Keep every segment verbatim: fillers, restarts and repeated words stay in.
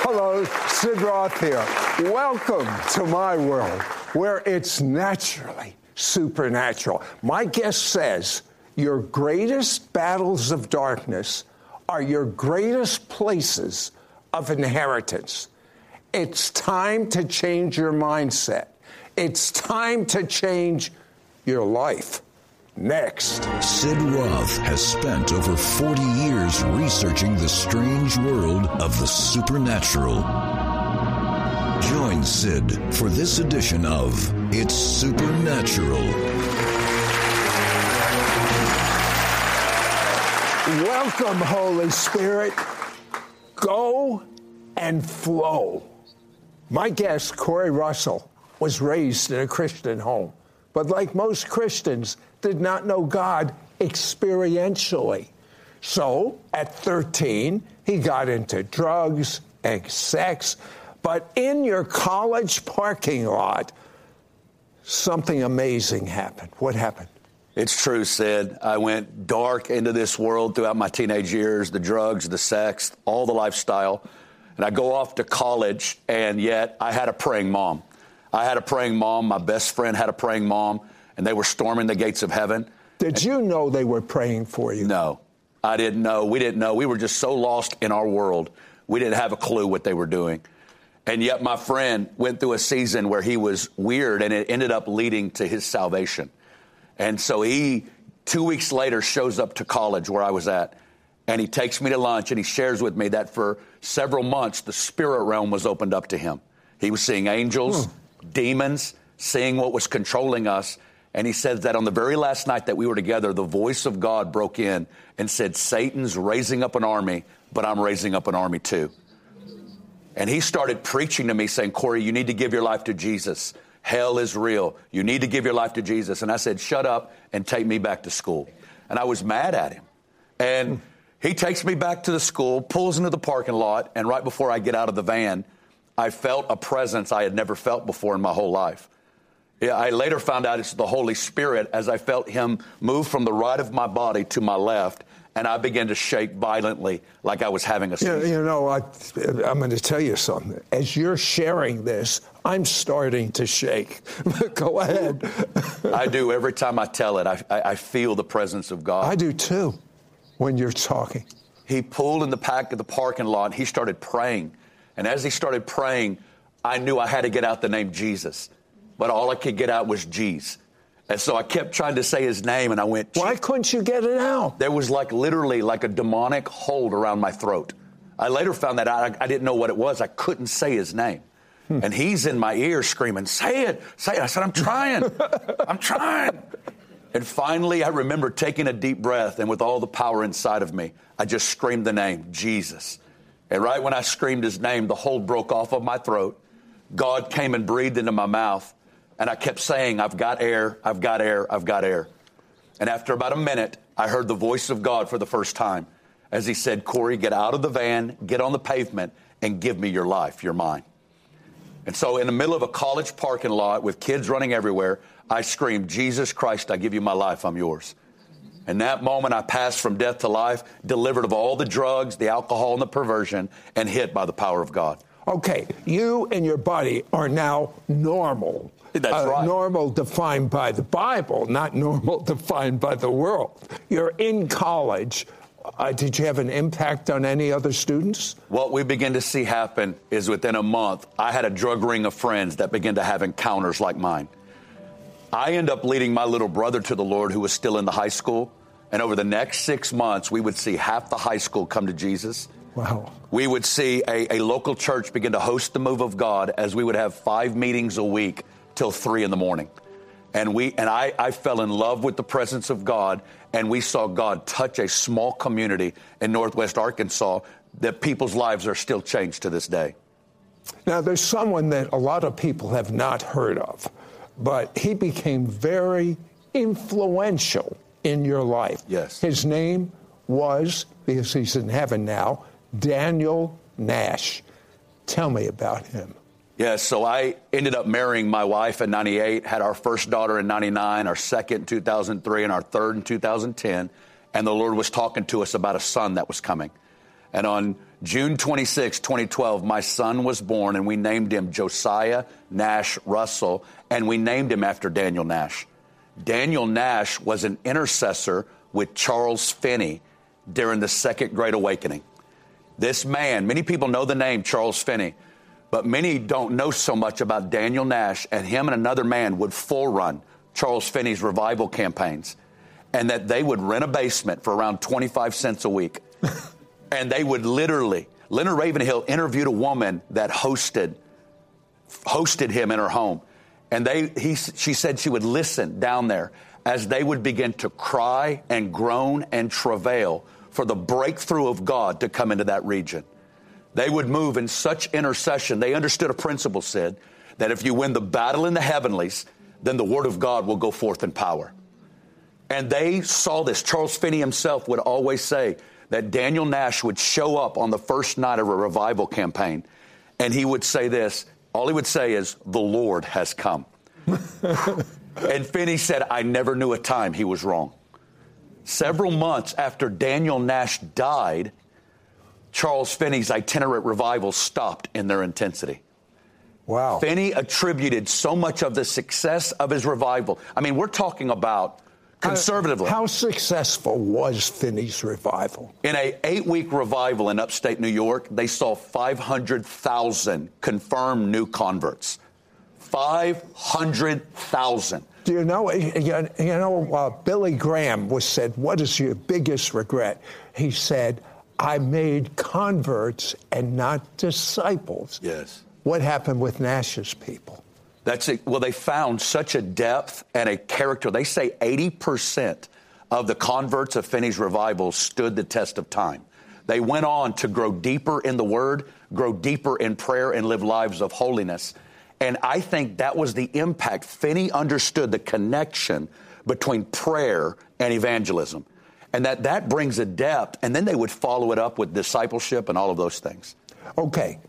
Hello, Sid Roth here. Welcome to my world, where it's naturally supernatural. My guest says your greatest battles of darkness are your greatest places of inheritance. It's time to change your mindset. It's time to change your life. Next. Sid Roth has spent over forty years researching the strange world of the supernatural. Join Sid for this edition of It's Supernatural. Welcome, Holy Spirit. Go and flow. My guest, Corey Russell, was raised in a Christian home, but like most Christians, did not know God experientially. So, at thirteen, he got into drugs and sex. But in your college parking lot, something amazing happened. What happened? It's true, Sid. I went dark into this world throughout my teenage years, the drugs, the sex, all the lifestyle. And I go off to college, and yet I had a praying mom. I had a praying mom. My best friend had a praying mom. And they were storming the gates of heaven. Did you know they were praying for you? No, I didn't know. We didn't know. We were just so lost in our world. We didn't have a clue what they were doing. And yet my friend went through a season where he was weird, and it ended up leading to his salvation. And so he, two weeks later, shows up to college where I was at, and he takes me to lunch, and he shares with me that for several months, the spirit realm was opened up to him. He was seeing angels, hmm. demons, seeing what was controlling us. And he said that on the very last night that we were together, the voice of God broke in and said, Satan's raising up an army, but I'm raising up an army too. And he started preaching to me saying, Corey, you need to give your life to Jesus. Hell is real. You need to give your life to Jesus. And I said, shut up and take me back to school. And I was mad at him. And he takes me back to the school, pulls into the parking lot, and right before I get out of the van, I felt a presence I had never felt before in my whole life. Yeah, I later found out it's the Holy Spirit as I felt him move from the right of my body to my left, and I began to shake violently like I was having a seizure. You, you know, I, I'm going to tell you something. As you're sharing this, I'm starting to shake. Go ahead. I do. Every time I tell it, I, I, I feel the presence of God. I do, too, when you're talking. He pulled in the back of the parking lot, and he started praying. And as he started praying, I knew I had to get out the name Jesus. But all I could get out was G's. And so I kept trying to say his name, and I went, why couldn't you get it out? There was like literally like a demonic hold around my throat. I later found that out. I, I didn't know what it was. I couldn't say his name. Hmm. And he's in my ear screaming, say it, say it. I said, I'm trying. I'm trying. And finally, I remember taking a deep breath, and with all the power inside of me, I just screamed the name, Jesus. And right when I screamed his name, the hold broke off of my throat. God came and breathed into my mouth. And I kept saying, I've got air, I've got air, I've got air. And after about a minute, I heard the voice of God for the first time as he said, Corey, get out of the van, get on the pavement, and give me your life, your mine. And so in the middle of a college parking lot with kids running everywhere, I screamed, Jesus Christ, I give you my life, I'm yours. In that moment, I passed from death to life, delivered of all the drugs, the alcohol, and the perversion, and hit by the power of God. Okay, you and your body are now normal. That's uh, right. Normal defined by the Bible, not normal defined by the world. You're in college. Uh, did you have an impact on any other students? What we begin to see happen is within a month, I had a drug ring of friends that began to have encounters like mine. I end up leading my little brother to the Lord who was still in the high school. And over the next six months, we would see half the high school come to Jesus. Wow. We would see a, a local church begin to host the move of God as we would have five meetings a week till three in the morning. And we and I, I fell in love with the presence of God, and we saw God touch a small community in Northwest Arkansas that people's lives are still changed to this day. Now, there's someone that a lot of people have not heard of, but he became very influential in your life. Yes. His name was, because he's in heaven now, Daniel Nash. Tell me about him. Yeah, so I ended up marrying my wife in ninety-eight, had our first daughter in ninety-nine, our second in two thousand three, and our third in two thousand ten. And the Lord was talking to us about a son that was coming. And on June twenty-sixth, twenty twelve, my son was born, and we named him Josiah Nash Russell, and we named him after Daniel Nash. Daniel Nash was an intercessor with Charles Finney during the Second Great Awakening. This man, many people know the name Charles Finney, but many don't know so much about Daniel Nash, and him and another man would full run Charles Finney's revival campaigns, and that they would rent a basement for around twenty-five cents a week. And they would literally, Leonard Ravenhill interviewed a woman that hosted, hosted him in her home. And they, he, she said she would listen down there as they would begin to cry and groan and travail for the breakthrough of God to come into that region. They would move in such intercession. They understood a principle, Sid, that if you win the battle in the heavenlies, then the word of God will go forth in power. And they saw this. Charles Finney himself would always say that Daniel Nash would show up on the first night of a revival campaign, and he would say this. All he would say is, "The Lord has come." And Finney said, "I never knew a time he was wrong." Several months after Daniel Nash died, Charles Finney's itinerant revivals stopped in their intensity. Wow. Finney attributed so much of the success of his revival. I mean, we're talking about conservatively. How successful was Finney's revival? In a eight-week revival in upstate New York, they saw five hundred thousand confirmed new converts. five hundred thousand. Do you know, you know, uh, Billy Graham was said, what is your biggest regret? He said, I made converts and not disciples. Yes. What happened with Nash's people? That's it. Well, they found such a depth and a character. They say eighty percent of the converts of Finney's revival stood the test of time. They went on to grow deeper in the Word, grow deeper in prayer, and live lives of holiness. And I think that was the impact. Finney understood the connection between prayer and evangelism, and that that brings a depth. And then they would follow it up with discipleship and all of those things. Okay.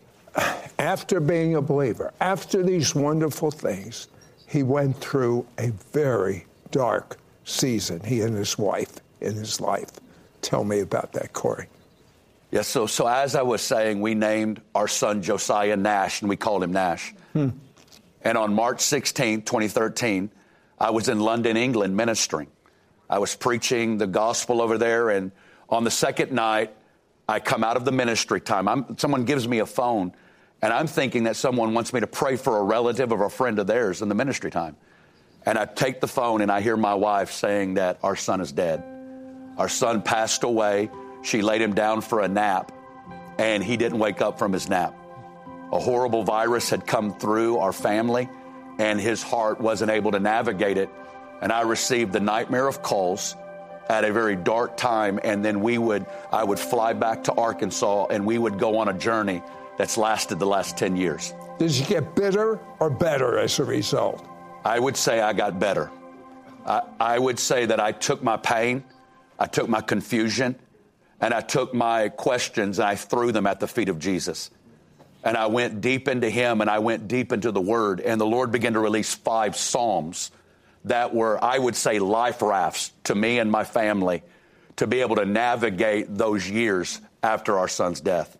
After being a believer, after these wonderful things, he went through a very dark season, he and his wife, in his life. Tell me about that, Corey. Yes, so so as I was saying, we named our son Josiah Nash, and we called him Nash. Hmm. And on March sixteenth, twenty thirteen, I was in London, England, ministering. I was preaching the gospel over there, and on the second night, I come out of the ministry time. I'm, someone gives me a phone, and I'm thinking that someone wants me to pray for a relative or a friend of theirs in the ministry time. And I take the phone, and I hear my wife saying that our son is dead. Our son passed away. She laid him down for a nap, and he didn't wake up from his nap. A horrible virus had come through our family, and his heart wasn't able to navigate it. And I received the nightmare of calls at a very dark time, and then we would, I would fly back to Arkansas, and we would go on a journey that's lasted the last ten years. Did you get bitter or better as a result? I would say I got better. I, I would say that I took my pain, I took my confusion, and I took my questions, and I threw them at the feet of Jesus. And I went deep into Him, and I went deep into the Word, and the Lord began to release five Psalms that were, I would say, life rafts to me and my family to be able to navigate those years after our son's death.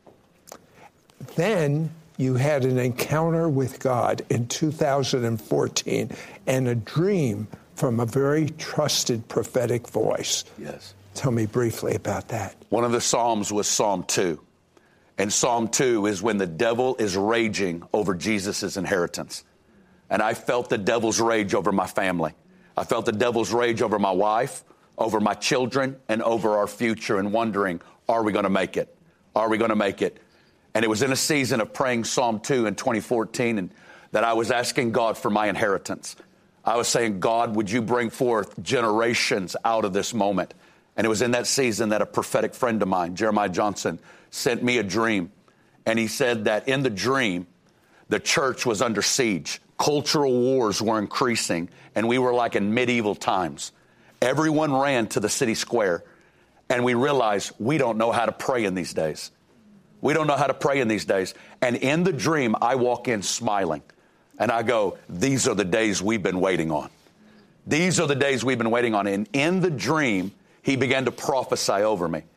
Then you had an encounter with God in two thousand fourteen and a dream from a very trusted prophetic voice. Yes. Tell me briefly about that. One of the Psalms was Psalm two. And Psalm two is when the devil is raging over Jesus' inheritance. And I felt the devil's rage over my family. I felt the devil's rage over my wife, over my children, and over our future, and wondering, are we going to make it? Are we going to make it? And it was in a season of praying Psalm two in twenty fourteen and that I was asking God for my inheritance. I was saying, God, would you bring forth generations out of this moment? And it was in that season that a prophetic friend of mine, Jeremiah Johnson, sent me a dream. And he said that in the dream, the church was under siege. Cultural wars were increasing, and we were like in medieval times. Everyone ran to the city square, and we realized we don't know how to pray in these days. We don't know how to pray in these days. And in the dream, I walk in smiling, and I go, these are the days we've been waiting on. These are the days we've been waiting on. And in the dream, he began to prophesy over me.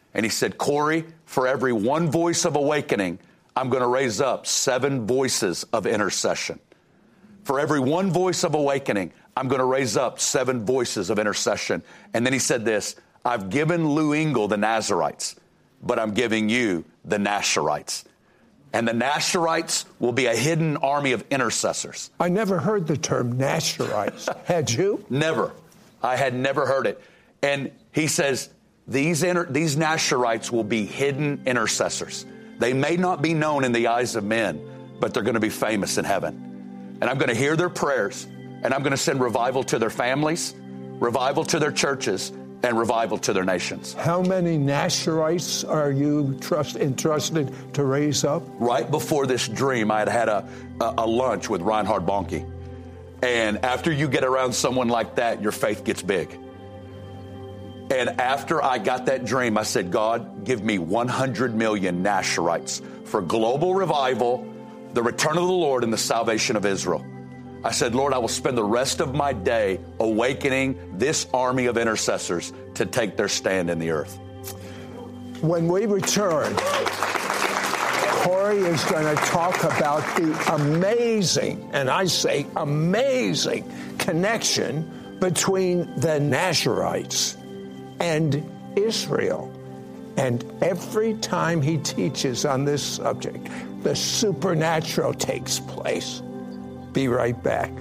And he said, Corey, for every one voice of awakening, I'm going to raise up seven voices of intercession. For every one voice of awakening, I'm going to raise up seven voices of intercession. And then he said this, I've given Lou Engle the Nazarites, but I'm giving you the Nasherites. And the Nasherites will be a hidden army of intercessors. I never heard the term Nasherites. Had you? Never. I had never heard it. And he says, these, inter- these Nasherites will be hidden intercessors. They may not be known in the eyes of men, but they're going to be famous in heaven. And I'm going to hear their prayers, and I'm going to send revival to their families, revival to their churches, and revival to their nations. How many Nasherites are you trust, entrusted to raise up? Right before this dream, I had had a, a, a lunch with Reinhard Bonnke. And after you get around someone like that, your faith gets big. And after I got that dream, I said, God, give me one hundred million Nasherites for global revival, the return of the Lord, and the salvation of Israel. I said, Lord, I will spend the rest of my day awakening this army of intercessors to take their stand in the earth. When we return, Corey is going to talk about the amazing, and I say amazing, connection between the Nasherites and Israel. And every time he teaches on this subject, the supernatural takes place. Be right back.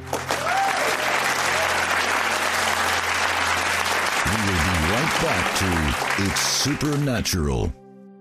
We will be right back to It's Supernatural.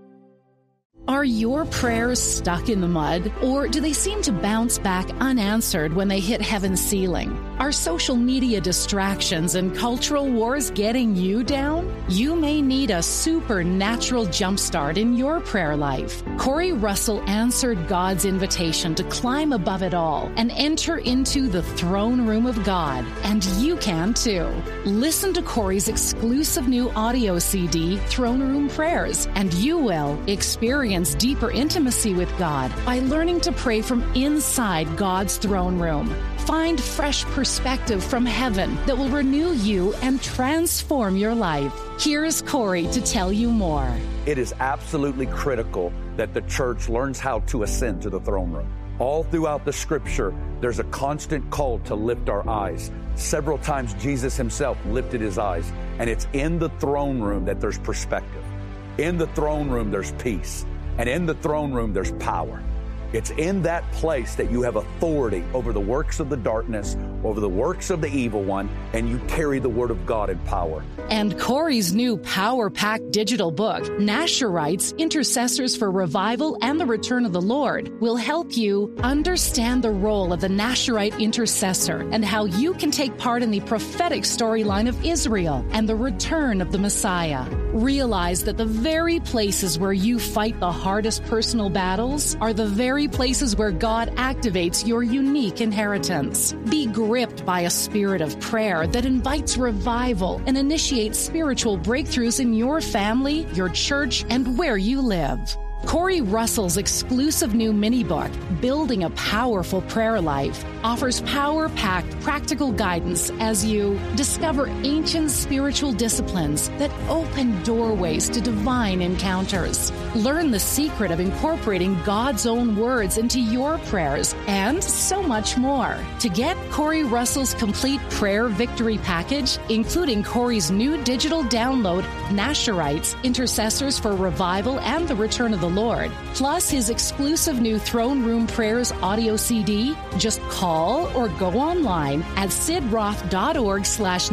Are your prayers stuck in the mud, or do they seem to bounce back unanswered when they hit heaven's ceiling? Are social media distractions and cultural wars getting you down? You may need a supernatural jumpstart in your prayer life. Corey Russell answered God's invitation to climb above it all and enter into the throne room of God, and you can too. Listen to Corey's exclusive new audio C D, Throne Room Prayers, and you will experience deeper intimacy with God by learning to pray from inside God's throne room. Find fresh perspective from heaven that will renew you and transform your life. Here is Corey to tell you more. It is absolutely critical that the church learns how to ascend to the throne room. All throughout the scripture, there's a constant call to lift our eyes. Several times Jesus himself lifted his eyes, and it's in the throne room that there's perspective. In the throne room, there's peace. And in the throne room, there's power. It's in that place that you have authority over the works of the darkness, over the works of the evil one, and you carry the word of God in power. And Corey's new power-packed digital book, Nasherites, Intercessors for Revival and the Return of the Lord, will help you understand the role of the Nasherite intercessor and how you can take part in the prophetic storyline of Israel and the return of the Messiah. Realize that the very places where you fight the hardest personal battles are the very places where God activates your unique inheritance. Be gripped by a spirit of prayer that invites revival and initiates spiritual breakthroughs in your family, your church, and where you live. Corey Russell's exclusive new mini-book, Building a Powerful Prayer Life, offers power-packed practical guidance as you discover ancient spiritual disciplines that open doorways to divine encounters. Learn the secret of incorporating God's own words into your prayers, and so much more. To get Corey Russell's complete prayer victory package, including Corey's new digital download, Nasherites, Intercessors for Revival and the Return of the Lord, plus his exclusive new Throne Room Prayers audio C D, just call or go online at sidroth.org slash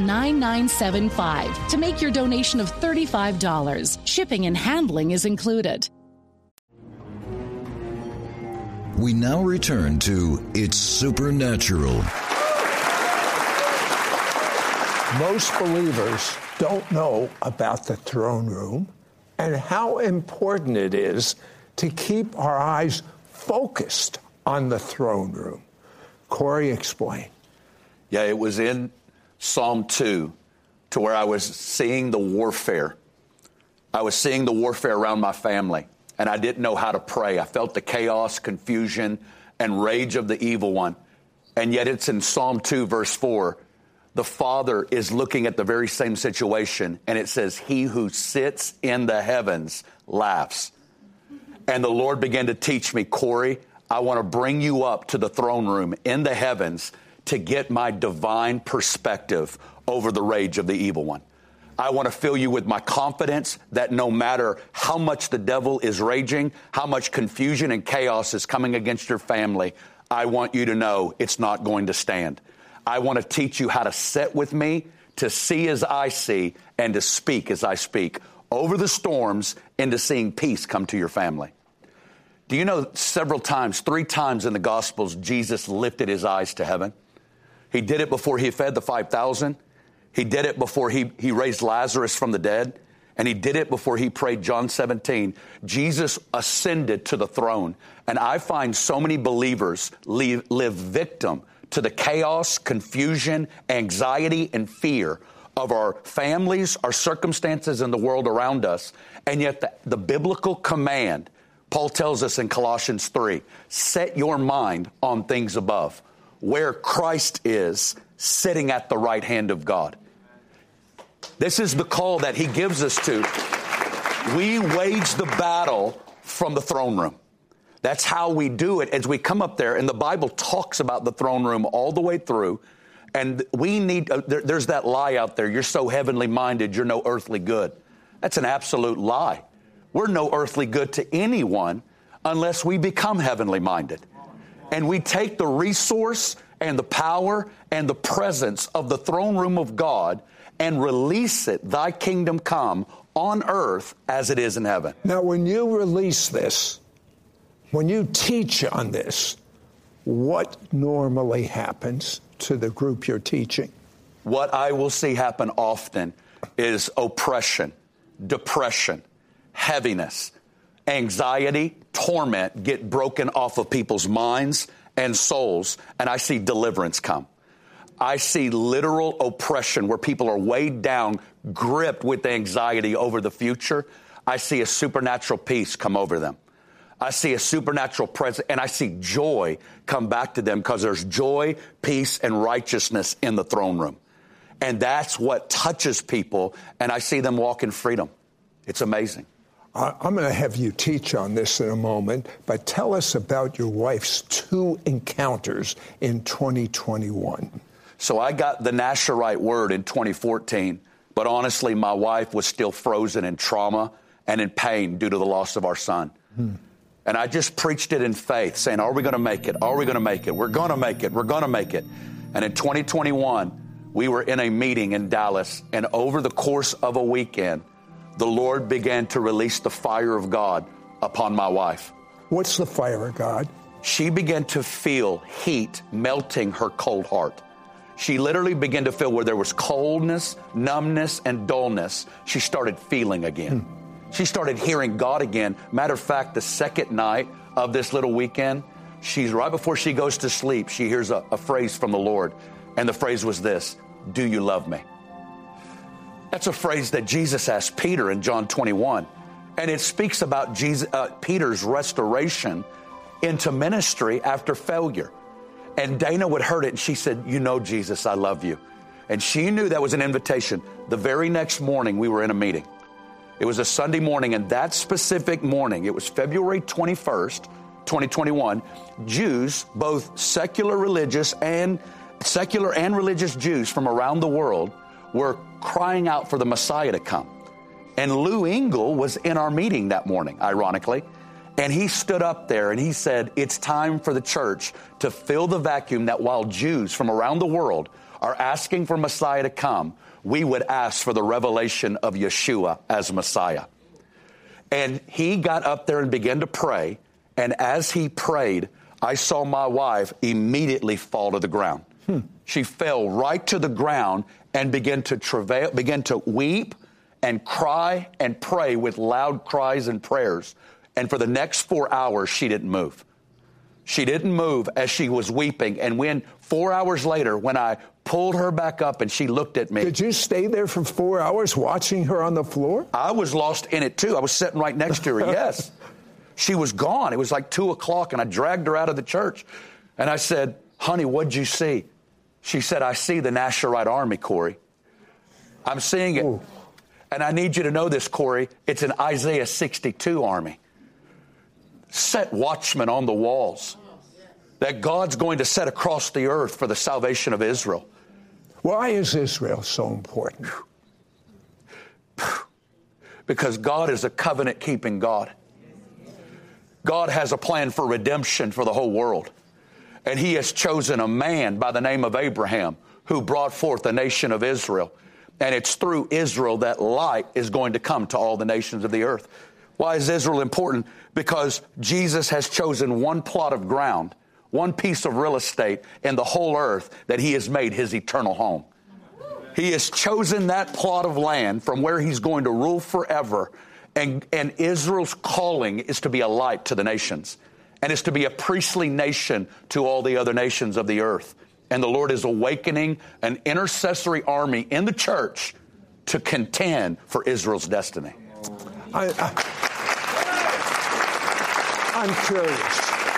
9975 to make your donation of thirty-five dollars. Shipping and handling is included. We now return to It's Supernatural. Most believers don't know about the throne room and how important it is to keep our eyes focused on the throne room. Corey, explain. Yeah, it was in Psalm two to where I was seeing the warfare. I was seeing the warfare around my family, and I didn't know how to pray. I felt the chaos, confusion, and rage of the evil one. And yet it's in Psalm two, verse four, the Father is looking at the very same situation, and it says, he who sits in the heavens laughs. And the Lord began to teach me, Corey, I want to bring you up to the throne room in the heavens to get my divine perspective over the rage of the evil one. I want to fill you with my confidence that no matter how much the devil is raging, how much confusion and chaos is coming against your family, I want you to know it's not going to stand. I want to teach you how to sit with me, to see as I see, and to speak as I speak, over the storms into seeing peace come to your family. Do you know several times, three times in the Gospels, Jesus lifted his eyes to heaven? He did it before he fed the five thousand. He did it before he, he raised Lazarus from the dead. And he did it before he prayed John seventeen. Jesus ascended to the throne. And I find so many believers live, live victim to the chaos, confusion, anxiety, and fear of our families, our circumstances, and the world around us. And yet the, the biblical command, Paul tells us in Colossians three, set your mind on things above, where Christ is sitting at the right hand of God. This is the call that he gives us to. We wage the battle from the throne room. That's how we do it as we come up there. And the Bible talks about the throne room all the way through. And we need, uh, there, there's that lie out there. You're so heavenly minded, you're no earthly good. That's an absolute lie. We're no earthly good to anyone unless we become heavenly minded. And we take the resource and the power and the presence of the throne room of God and release it, thy kingdom come on earth as it is in heaven. Now, when you release this, when you teach on this, what normally happens to the group you're teaching? What I will see happen often is oppression, depression, heaviness, anxiety, torment get broken off of people's minds and souls, and I see deliverance come. I see literal oppression where people are weighed down, gripped with anxiety over the future. I see a supernatural peace come over them. I see a supernatural presence, and I see joy come back to them because there's joy, peace, and righteousness in the throne room. And that's what touches people, and I see them walk in freedom. It's amazing. I'm going to have you teach on this in a moment, but tell us about your wife's two encounters in twenty twenty-one. So I got the Nasherite word in twenty fourteen, but honestly, my wife was still frozen in trauma and in pain due to the loss of our son. Hmm. And I just preached it in faith, saying, are we going to make it? Are we going to make it? We're going to make it. We're going to make it. And in twenty twenty-one, we were in a meeting in Dallas, and over the course of a weekend, the Lord began to release the fire of God upon my wife. What's the fire of God? She began to feel heat melting her cold heart. She literally began to feel where there was coldness, numbness, and dullness. She started feeling again. Hmm. She started hearing God again. Matter of fact, the second night of this little weekend, she's right before she goes to sleep, she hears a, a phrase from the Lord. And the phrase was this, do you love me? That's a phrase that Jesus asked Peter in John twenty-one. And it speaks about Jesus, uh, Peter's restoration into ministry after failure. And Dana would heard it, and she said, you know, Jesus, I love you. And she knew that was an invitation. The very next morning, we were in a meeting. It was a Sunday morning, and that specific morning, it was February twenty-first, twenty twenty-one, Jews, both secular religious and secular and religious Jews from around the world were crying out for the Messiah to come. And Lou Engle was in our meeting that morning, ironically. And he stood up there and he said, it's time for the church to fill the vacuum that while Jews from around the world are asking for Messiah to come, we would ask for the revelation of Yeshua as Messiah. And he got up there and began to pray. And as he prayed, I saw my wife immediately fall to the ground. Hmm. She fell right to the ground and began to travail, began to weep and cry and pray with loud cries and prayers. And for the next four hours, she didn't move. She didn't move as she was weeping. And when four hours later, when I pulled her back up and she looked at me. Did you stay there for four hours watching her on the floor? I was lost in it, too. I was sitting right next to her, yes. She was gone. It was like two o'clock, and I dragged her out of the church. And I said, honey, what'd you see? She said, I see the Nasharite army, Corey. I'm seeing it. Ooh. And I need you to know this, Corey. It's an Isaiah sixty-two army. Set watchmen on the walls that God's going to set across the earth for the salvation of Israel. Why is Israel so important? Because God is a covenant-keeping God. God has a plan for redemption for the whole world. And he has chosen a man by the name of Abraham who brought forth the nation of Israel. And it's through Israel that light is going to come to all the nations of the earth. Why is Israel important? Because Jesus has chosen one plot of ground, one piece of real estate in the whole earth that he has made his eternal home. He has chosen that plot of land from where he's going to rule forever. And, and Israel's calling is to be a light to the nations. And is to be a priestly nation to all the other nations of the earth. And the Lord is awakening an intercessory army in the church to contend for Israel's destiny. I, I, I'm curious.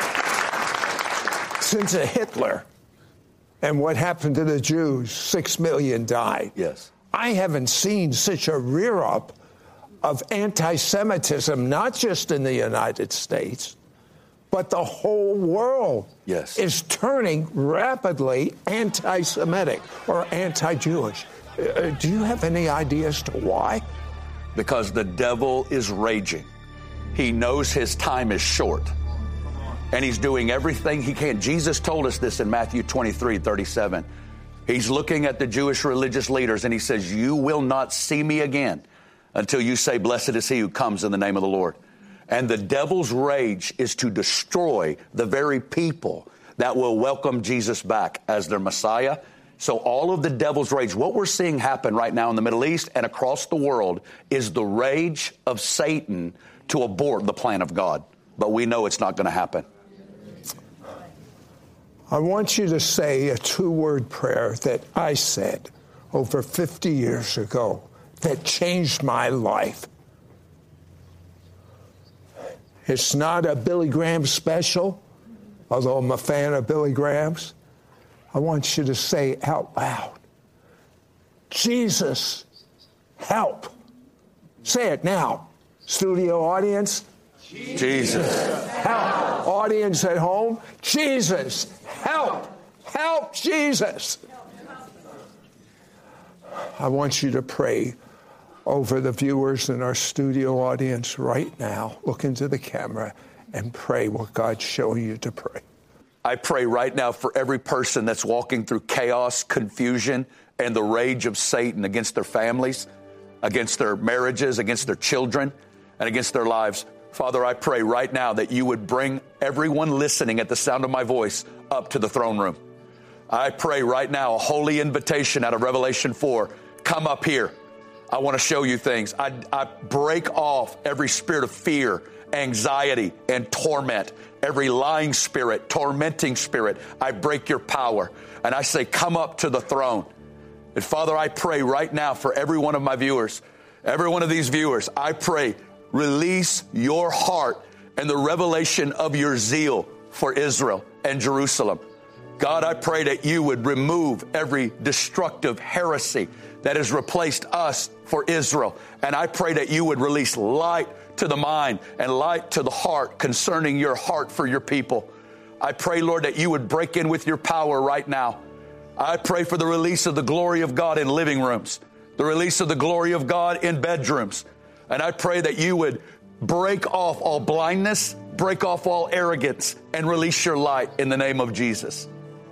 Since Hitler and what happened to the Jews, six million died. Yes. I haven't seen such a rear-up of anti-Semitism, not just in the United States, but the whole world yes. is turning rapidly anti-Semitic or anti-Jewish. Uh, do you have any idea as to why? Because the devil is raging. He knows his time is short. And he's doing everything he can. Jesus told us this in Matthew twenty-three thirty-seven. He's looking at the Jewish religious leaders and he says, you will not see me again until you say, blessed is he who comes in the name of the Lord. And the devil's rage is to destroy the very people that will welcome Jesus back as their Messiah. So all of the devil's rage, what we're seeing happen right now in the Middle East and across the world is the rage of Satan to abort the plan of God. But we know it's not going to happen. I want you to say a two-word prayer that I said over fifty years ago that changed my life. It's not a Billy Graham special, although I'm a fan of Billy Graham's. I want you to say out loud, Jesus, help. Say it now. Studio audience. Jesus, help. Audience at home. Jesus, help. Help, Jesus. I want you to pray over the viewers in our studio audience right now. Look into the camera and pray what God's showing you to pray. I pray right now for every person that's walking through chaos, confusion, and the rage of Satan against their families, against their marriages, against their children, and against their lives. Father, I pray right now that you would bring everyone listening at the sound of my voice up to the throne room. I pray right now a holy invitation out of Revelation four. Come up here. I want to show you things. I, I break off every spirit of fear, anxiety, and torment. Every lying spirit, tormenting spirit. I break your power. And I say, come up to the throne. And Father, I pray right now for every one of my viewers, every one of these viewers, I pray, release your heart and the revelation of your zeal for Israel and Jerusalem. God, I pray that you would remove every destructive heresy that has replaced us for Israel. And I pray that you would release light to the mind and light to the heart concerning your heart for your people. I pray, Lord, that you would break in with your power right now. I pray for the release of the glory of God in living rooms, the release of the glory of God in bedrooms. And I pray that you would break off all blindness, break off all arrogance, and release your light in the name of Jesus.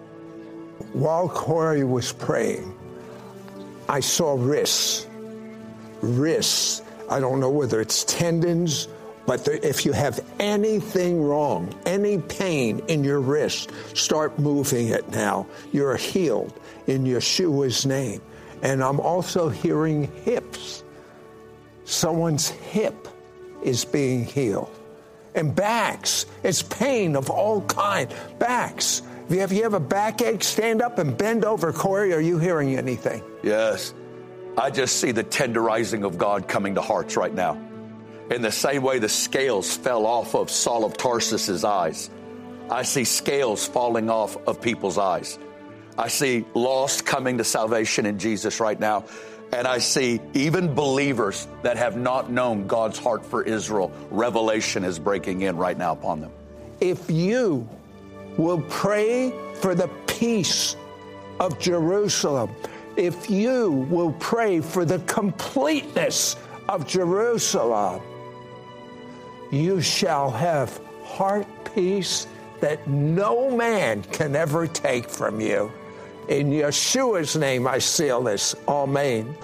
While Corey was praying, I saw wrists. Wrists. I don't know whether it's tendons, but if you have anything wrong, any pain in your wrist, start moving it now. You're healed in Yeshua's name. And I'm also hearing hips. Someone's hip is being healed. And backs. It's pain of all kind. Backs. If you have, if you have a backache, stand up and bend over. Corey, are you hearing anything? Yes. I just see the tenderizing of God coming to hearts right now. In the same way the scales fell off of Saul of Tarsus's eyes, I see scales falling off of people's eyes. I see lost coming to salvation in Jesus right now. And I see even believers that have not known God's heart for Israel. Revelation is breaking in right now upon them. If you will pray for the peace of Jerusalem, if you will pray for the completeness of Jerusalem, you shall have heart peace that no man can ever take from you. In Yeshua's name I seal this. Amen.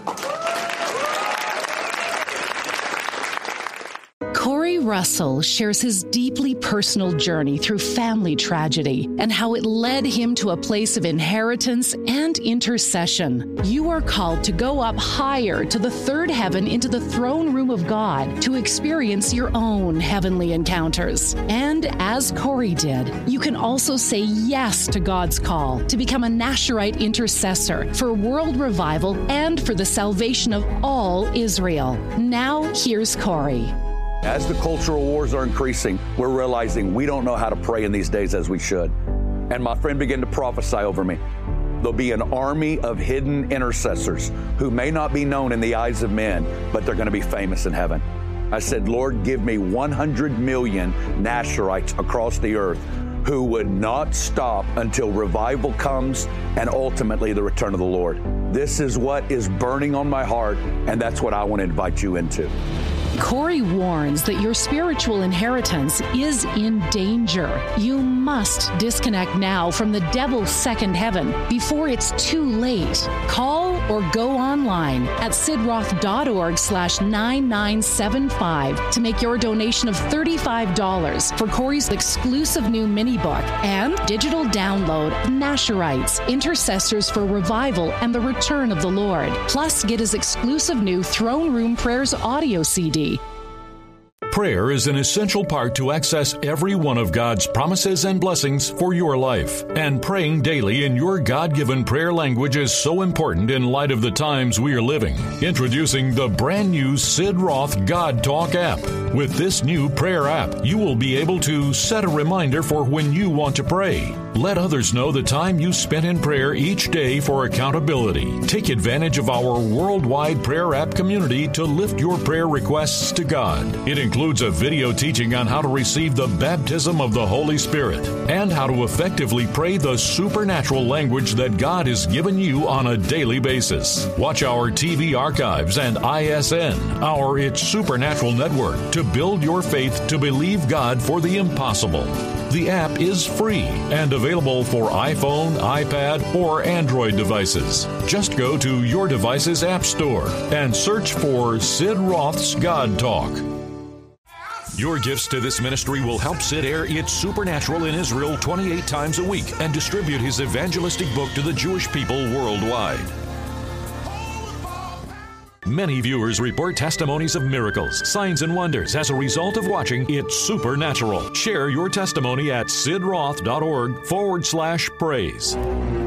Corey Russell shares his deeply personal journey through family tragedy and how it led him to a place of inheritance and intercession. You are called to go up higher to the third heaven into the throne room of God to experience your own heavenly encounters. And as Corey did, you can also say yes to God's call to become a Nasherite intercessor for world revival and for the salvation of all Israel. Now, here's Corey. As the cultural wars are increasing, we're realizing we don't know how to pray in these days as we should. And my friend began to prophesy over me. There'll be an army of hidden intercessors who may not be known in the eyes of men, but they're going to be famous in heaven. I said, Lord, give me one hundred million Nasherites across the earth who would not stop until revival comes and ultimately the return of the Lord. This is what is burning on my heart, and that's what I want to invite you into. Corey warns that your spiritual inheritance is in danger. You must disconnect now from the devil's second heaven before it's too late. Call or go online at sidroth.org slash 9975 to make your donation of thirty-five dollars for Corey's exclusive new mini book and digital download Nasherites, Intercessors for Revival and the Return of the Lord. Plus, get his exclusive new Throne Room Prayers audio C D. Prayer is an essential part to access every one of God's promises and blessings for your life. And praying daily in your God-given prayer language is so important in light of the times we are living. Introducing the brand new Sid Roth God Talk app. With this new prayer app, you will be able to set a reminder for when you want to pray. Let others know the time you spent in prayer each day for accountability. Take advantage of our worldwide prayer app community to lift your prayer requests to God. It includes a video teaching on how to receive the baptism of the Holy Spirit and how to effectively pray the supernatural language that God has given you on a daily basis. Watch our T V archives and I S N, our It's Supernatural network, to build your faith to believe God for the impossible. The app is free and available for iPhone, iPad, or Android devices. Just go to your device's app store and search for Sid Roth's God Talk. Your gifts to this ministry will help Sid air It's Supernatural in Israel twenty-eight times a week and distribute his evangelistic book to the Jewish people worldwide. Many viewers report testimonies of miracles, signs, and wonders as a result of watching It's Supernatural. Share your testimony at sidroth.org forward slash praise.